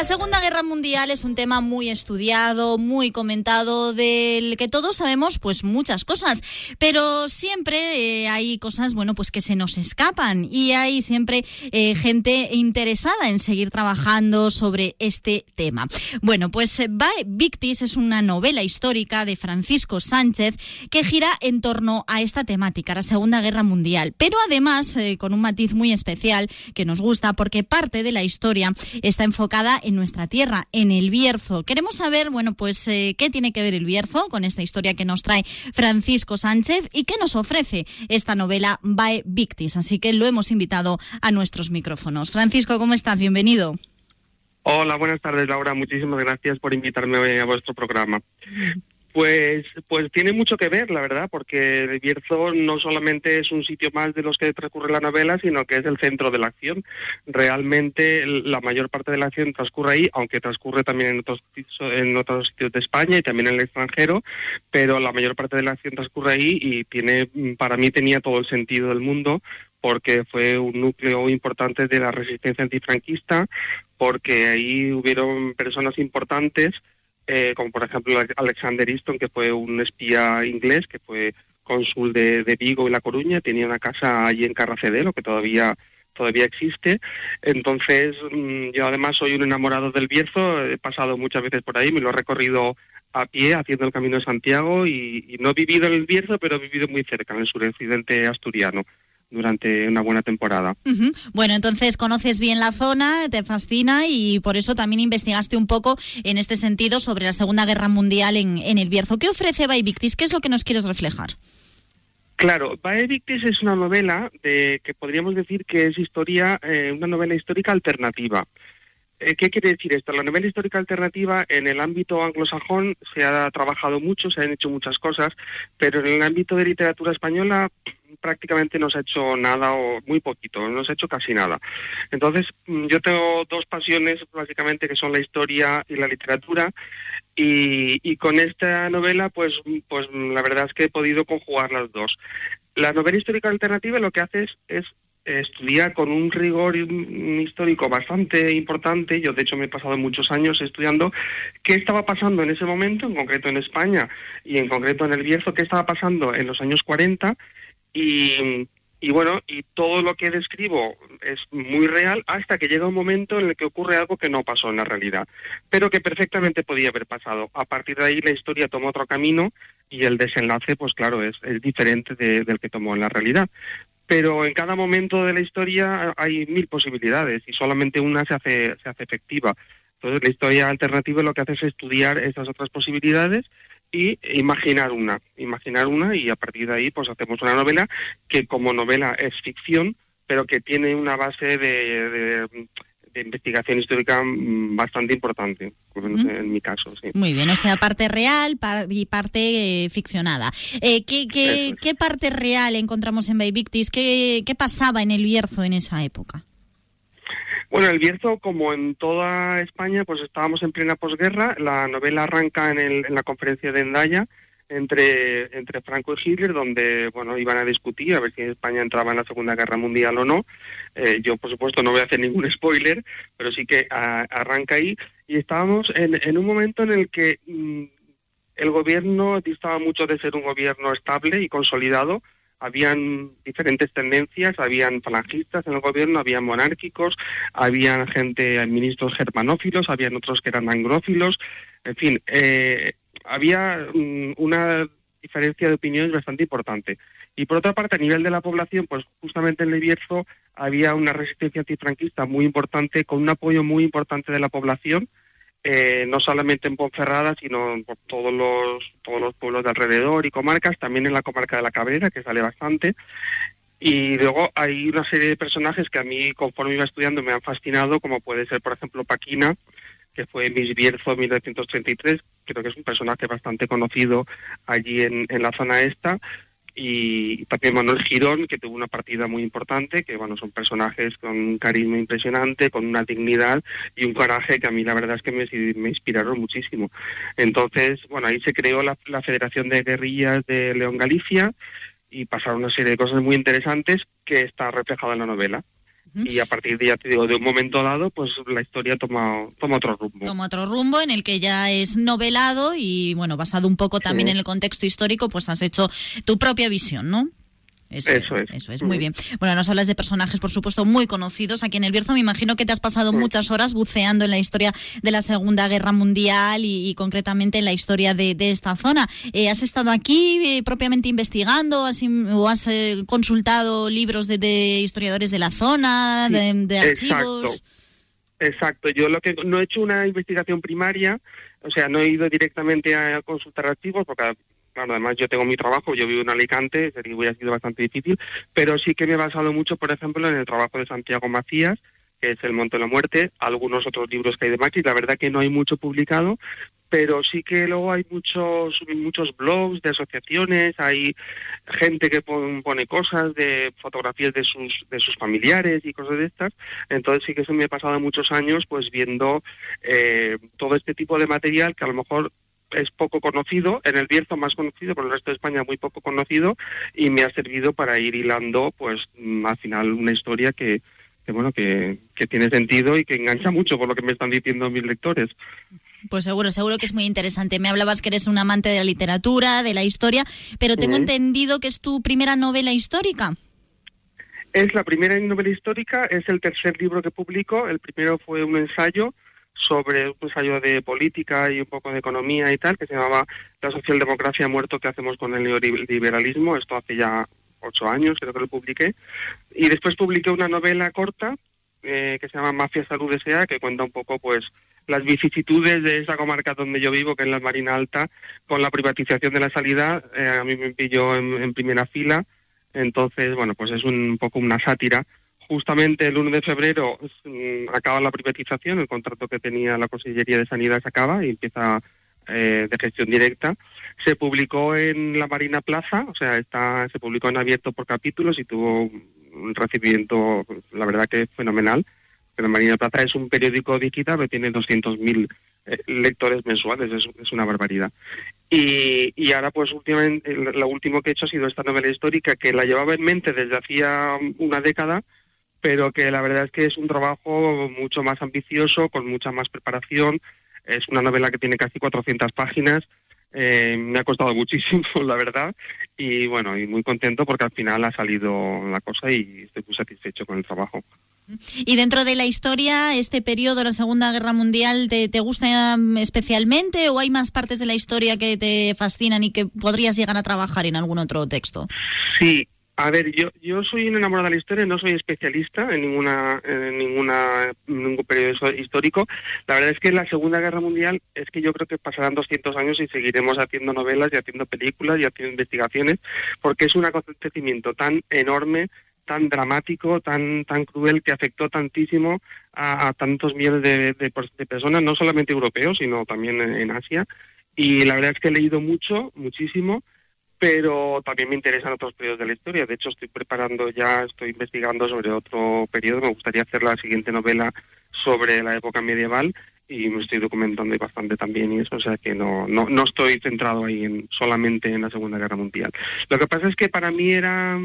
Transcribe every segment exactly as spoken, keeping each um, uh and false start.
La Segunda Guerra Mundial es un tema muy estudiado, muy comentado, del que todos sabemos pues muchas cosas, pero siempre eh, hay cosas, bueno, pues que se nos escapan y hay siempre eh, gente interesada en seguir trabajando sobre este tema. Bueno, pues Vae Victis es una novela histórica de Francisco Sánchez que gira en torno a esta temática, la Segunda Guerra Mundial, pero además eh, con un matiz muy especial que nos gusta porque parte de la historia está enfocada en nuestra tierra, en el Bierzo. Queremos saber, bueno, pues eh, qué tiene que ver el Bierzo con esta historia que nos trae Francisco Sánchez y qué nos ofrece esta novela Vae Victis. Así que lo hemos invitado a nuestros micrófonos. Francisco, ¿cómo estás? Bienvenido. Hola, buenas tardes, Laura. Muchísimas gracias por invitarme a vuestro programa. Pues, pues tiene mucho que ver, la verdad, porque el Bierzo no solamente es un sitio más de los que transcurre la novela, sino que es el centro de la acción. Realmente la mayor parte de la acción transcurre ahí, aunque transcurre también en otros, en otros sitios de España y también en el extranjero, pero la mayor parte de la acción transcurre ahí y tiene, para mí tenía todo el sentido del mundo, porque fue un núcleo importante de la resistencia antifranquista, porque ahí hubieron personas importantes, Eh, como por ejemplo Alexander Easton, que fue un espía inglés, que fue cónsul de, de Vigo y La Coruña, tenía una casa allí en Carracedelo, que todavía todavía existe. Entonces, yo además soy un enamorado del Bierzo, he pasado muchas veces por ahí, me lo he recorrido a pie, haciendo el Camino de Santiago, y, y no he vivido en el Bierzo, pero he vivido muy cerca, en el suroccidente asturiano, durante una buena temporada. Uh-huh. Bueno, entonces conoces bien la zona, te fascina y por eso también investigaste un poco en este sentido sobre la Segunda Guerra Mundial en, en el Bierzo. ¿Qué ofrece Vae Victis? ¿Qué es lo que nos quieres reflejar? Claro, Vae Victis es una novela de que podríamos decir que es historia, eh, una novela histórica alternativa. Eh, ¿Qué quiere decir esto? La novela histórica alternativa en el ámbito anglosajón se ha trabajado mucho, se han hecho muchas cosas, pero en el ámbito de literatura española prácticamente no se ha hecho nada o muy poquito, no se ha hecho casi nada. Entonces, yo tengo dos pasiones básicamente que son la historia y la literatura, y, y con esta novela pues, pues la verdad es que he podido conjugar las dos. La novela histórica alternativa lo que hace es, es estudiar con un rigor histórico bastante importante. Yo de hecho me he pasado muchos años estudiando qué estaba pasando en ese momento, en concreto en España y en concreto en el Bierzo, qué estaba pasando en los años cuarenta. Y, y bueno, y todo lo que describo es muy real hasta que llega un momento en el que ocurre algo que no pasó en la realidad, pero que perfectamente podía haber pasado. A partir de ahí la historia toma otro camino y el desenlace, pues claro, es, es diferente de, del que tomó en la realidad. Pero en cada momento de la historia hay mil posibilidades y solamente una se hace, se hace efectiva. Entonces la historia alternativa lo que hace es estudiar esas otras posibilidades y imaginar una, imaginar una y a partir de ahí pues hacemos una novela que como novela es ficción, pero que tiene una base de, de, de investigación histórica bastante importante, por lo menos uh-huh. en mi caso. Sí. Muy bien, o sea, parte real y parte eh, ficcionada. Eh, ¿qué, qué, ¿Qué parte real encontramos en Vae Victis? ¿Qué, ¿Qué pasaba en el Bierzo en esa época? Bueno, el Bierzo, como en toda España, pues estábamos en plena posguerra. La novela arranca en, el, en la conferencia de Hendaya entre, entre Franco y Hitler, donde bueno iban a discutir a ver si España entraba en la Segunda Guerra Mundial o no. Eh, yo, por supuesto, no voy a hacer ningún spoiler, pero sí que a, arranca ahí. Y estábamos en, en un momento en el que mmm, el gobierno distaba mucho de ser un gobierno estable y consolidado. Habían diferentes tendencias, habían falangistas en el gobierno, habían monárquicos, habían gente, ministros germanófilos, habían otros que eran angrófilos, en fin, eh, había um, una diferencia de opiniones bastante importante. Y por otra parte, a nivel de la población, pues justamente en el Bierzo había una resistencia antifranquista muy importante, con un apoyo muy importante de la población, Eh, no solamente en Ponferrada, sino por todos los todos los pueblos de alrededor y comarcas, también en la comarca de la Cabrera, que sale bastante. Y luego hay una serie de personajes que a mí, conforme iba estudiando, me han fascinado, como puede ser, por ejemplo, Paquina, que fue Miss Bierzo en mil novecientos treinta y tres, creo que es un personaje bastante conocido allí en, en la zona esta. Y también Manuel Girón, que tuvo una partida muy importante, que bueno, son personajes con un carisma impresionante, con una dignidad y un coraje que a mí la verdad es que me, me inspiraron muchísimo. Entonces, bueno, ahí se creó la, la Federación de Guerrillas de León Galicia y pasaron una serie de cosas muy interesantes que está reflejada en la novela. Y a partir de, ya te digo, de un momento dado, pues la historia toma, toma otro rumbo. Toma otro rumbo en el que ya es novelado y, bueno, basado un poco también sí. en el contexto histórico, pues has hecho tu propia visión, ¿no? Eso, eso es. Eso es, muy bien. Bueno, nos hablas de personajes, por supuesto, muy conocidos aquí en El Bierzo. Me imagino que te has pasado sí. muchas horas buceando en la historia de la Segunda Guerra Mundial y, y concretamente en la historia de, de esta zona. Eh, ¿Has estado aquí eh, propiamente investigando has, o has eh, consultado libros de, de historiadores de la zona, de, de archivos? Exacto. Exacto. Yo lo que no he hecho una investigación primaria, o sea, no he ido directamente a consultar archivos porque... Claro, además yo tengo mi trabajo, yo vivo en Alicante, sería, hubiera sido bastante difícil, pero sí que me he basado mucho, por ejemplo, en el trabajo de Santiago Macías, que es El Monte de la Muerte, algunos otros libros que hay de Macri. La verdad que no hay mucho publicado, pero sí que luego hay muchos muchos blogs de asociaciones, hay gente que pone cosas, de fotografías de sus de sus familiares y cosas de estas. Entonces sí que se me ha pasado muchos años pues viendo eh, todo este tipo de material que a lo mejor es poco conocido, en el Bierzo más conocido, por el resto de España muy poco conocido, y me ha servido para ir hilando, pues, al final una historia que, que bueno, que, que tiene sentido y que engancha mucho por lo que me están diciendo mis lectores. Pues seguro, seguro que es muy interesante. Me hablabas que eres un amante de la literatura, de la historia, pero tengo uh-huh. entendido que es tu primera novela histórica. Es la primera novela histórica, es el tercer libro que publico. El primero fue un ensayo sobre un ensayo de política y un poco de economía y tal, que se llamaba La socialdemocracia muerto, ¿qué hacemos con el neoliberalismo? Esto hace ya ocho años, creo que lo publiqué. Y después publiqué una novela corta eh, que se llama Mafia Salud S A, que cuenta un poco pues las vicisitudes de esa comarca donde yo vivo, que es la Marina Alta, con la privatización de la sanidad. Eh, a mí me pilló en, en primera fila, entonces, bueno, pues es un, un poco una sátira. Justamente el uno de febrero mmm, acaba la privatización, el contrato que tenía la Consellería de Sanidad se acaba y empieza eh, de gestión directa. Se publicó en la Marina Plaza, o sea, está se publicó en abierto por capítulos y tuvo un recibimiento, la verdad que fenomenal. La Marina Plaza es un periódico digital que tiene doscientos mil eh, lectores mensuales, es, es una barbaridad. Y, y ahora, pues, últimamente, lo último que he hecho ha sido esta novela histórica que la llevaba en mente desde hacía una década, pero que la verdad es que es un trabajo mucho más ambicioso, con mucha más preparación. Es una novela que tiene casi cuatrocientas páginas, eh, me ha costado muchísimo, la verdad, y bueno, y muy contento porque al final ha salido la cosa y estoy muy satisfecho con el trabajo. Y dentro de la historia, este periodo, la Segunda Guerra Mundial, ¿te, te gusta especialmente o hay más partes de la historia que te fascinan y que podrías llegar a trabajar en algún otro texto? Sí. A ver, yo yo soy un enamorado de la historia, no soy especialista en ninguna en ninguna en ningún periodo histórico. La verdad es que la Segunda Guerra Mundial es que yo creo que pasarán doscientos años y seguiremos haciendo novelas y haciendo películas y haciendo investigaciones, porque es un acontecimiento tan enorme, tan dramático, tan tan cruel, que afectó tantísimo a, a tantos millones de, de, de personas, no solamente europeos, sino también en, en Asia. Y la verdad es que he leído mucho, muchísimo, pero también me interesan otros periodos de la historia. De hecho, estoy preparando ya, estoy investigando sobre otro periodo. Me gustaría hacer la siguiente novela sobre la época medieval y me estoy documentando bastante también y eso, o sea que no no no estoy centrado ahí en solamente en la Segunda Guerra Mundial. Lo que pasa es que para mí era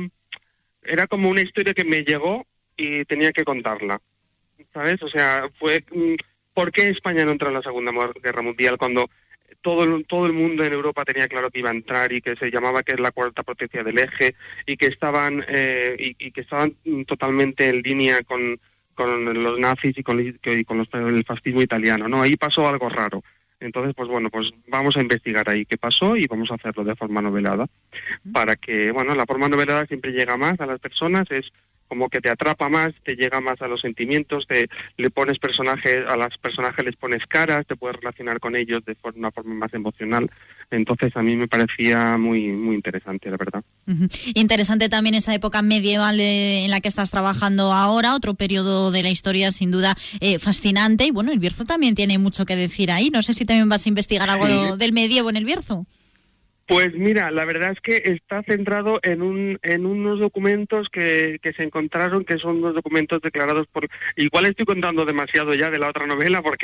era como una historia que me llegó y tenía que contarla, ¿sabes? O sea, fue ¿por qué España no entró en la Segunda Guerra Mundial cuando todo el, todo el mundo en Europa tenía claro que iba a entrar y que se llamaba que es la cuarta potencia del eje y que estaban eh, y, y que estaban totalmente en línea con, con los nazis y con, y con los, el fascismo italiano, ¿no? Ahí pasó algo raro. Entonces, pues bueno, pues vamos a investigar ahí qué pasó y vamos a hacerlo de forma novelada para que, bueno, la forma novelada siempre llega más a las personas, es como que te atrapa más, te llega más a los sentimientos, te le pones personajes, a los personajes les pones caras, te puedes relacionar con ellos de for- una forma más emocional. Entonces a mí me parecía muy muy interesante, la verdad. Uh-huh. Interesante también esa época medieval de, en la que estás trabajando ahora, otro periodo de la historia sin duda eh, fascinante. Y bueno, el Bierzo también tiene mucho que decir ahí. No sé si también vas a investigar algo sí. del medievo en el Bierzo. Pues mira, la verdad es que está centrado en un en unos documentos que, que se encontraron, que son unos documentos declarados por... Igual estoy contando demasiado ya de la otra novela porque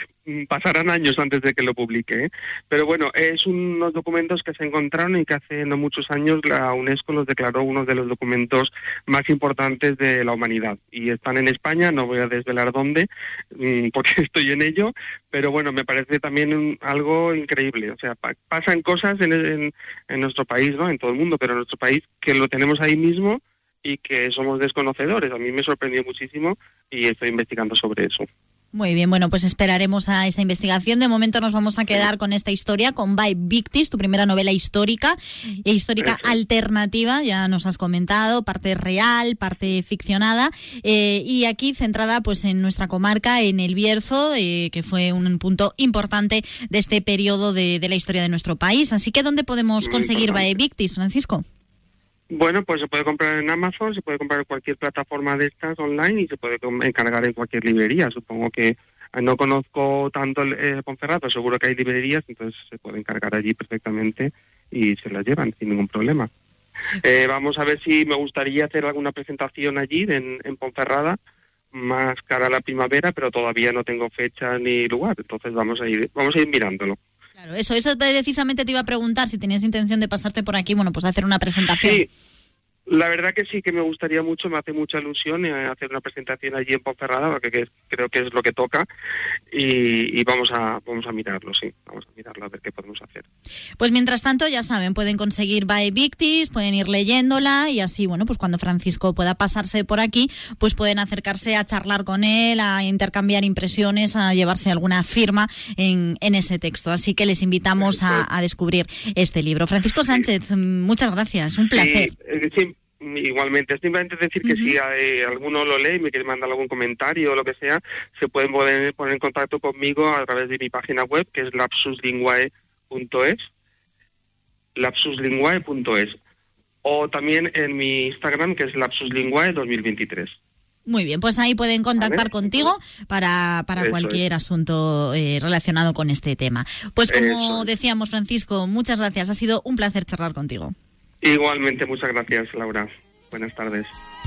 pasarán años antes de que lo publique, ¿eh? Pero bueno, es unos documentos que se encontraron y que hace no muchos años la UNESCO los declaró uno de los documentos más importantes de la humanidad. Y están en España, no voy a desvelar dónde, porque estoy en ello, pero bueno, me parece también algo increíble. O sea, pa- pasan cosas en, en, en nuestro país, ¿no? En todo el mundo, pero en nuestro país que lo tenemos ahí mismo y que somos desconocedores. A mí me sorprendió muchísimo y estoy investigando sobre eso. Muy bien, bueno, pues esperaremos a esa investigación. De momento nos vamos a quedar con esta historia, con Vae Victis, tu primera novela histórica, e histórica Eso. alternativa, ya nos has comentado, parte real, parte ficcionada, eh, y aquí centrada pues en nuestra comarca, en El Bierzo, eh, que fue un punto importante de este periodo de, de la historia de nuestro país. Así que, ¿dónde podemos Muy conseguir Vae Victis, Francisco? Bueno, pues se puede comprar en Amazon, se puede comprar en cualquier plataforma de estas online y se puede encargar en cualquier librería. Supongo que no conozco tanto el eh, Ponferrada, seguro que hay librerías, entonces se puede encargar allí perfectamente y se las llevan sin ningún problema. Eh, vamos a ver si me gustaría hacer alguna presentación allí en, en Ponferrada, más cara a la primavera, pero todavía no tengo fecha ni lugar, entonces vamos a ir, vamos a ir mirándolo. Claro, eso, eso precisamente te iba a preguntar, si tenías intención de pasarte por aquí, bueno, pues hacer una presentación. Sí, la verdad que sí que me gustaría mucho, me hace mucha ilusión eh, hacer una presentación allí en Ponferrada, porque que, creo que es lo que toca, y, y vamos a vamos a mirarlo, sí, vamos a mirarlo a ver qué podemos hacer. Pues mientras tanto, ya saben, pueden conseguir Vae Victis, pueden ir leyéndola, y así, bueno, pues cuando Francisco pueda pasarse por aquí, pues pueden acercarse a charlar con él, a intercambiar impresiones, a llevarse alguna firma en, en ese texto. Así que les invitamos a, a descubrir este libro. Francisco Sánchez, sí. muchas gracias, un placer. Sí, eh, sí. Igualmente, simplemente decir que uh-huh. si hay, alguno lo lee y me quiere mandar algún comentario o lo que sea, se pueden poner, poner en contacto conmigo a través de mi página web, que es lapsuslinguae punto es, lapsuslinguae punto es, o también en mi Instagram, que es lapsuslinguae dos mil veintitrés. Muy bien, pues ahí pueden contactar ¿Vale? contigo para, para cualquier es. asunto eh, relacionado con este tema. Pues como Eso decíamos, Francisco, muchas gracias, ha sido un placer charlar contigo. Igualmente, muchas gracias, Laura. Buenas tardes.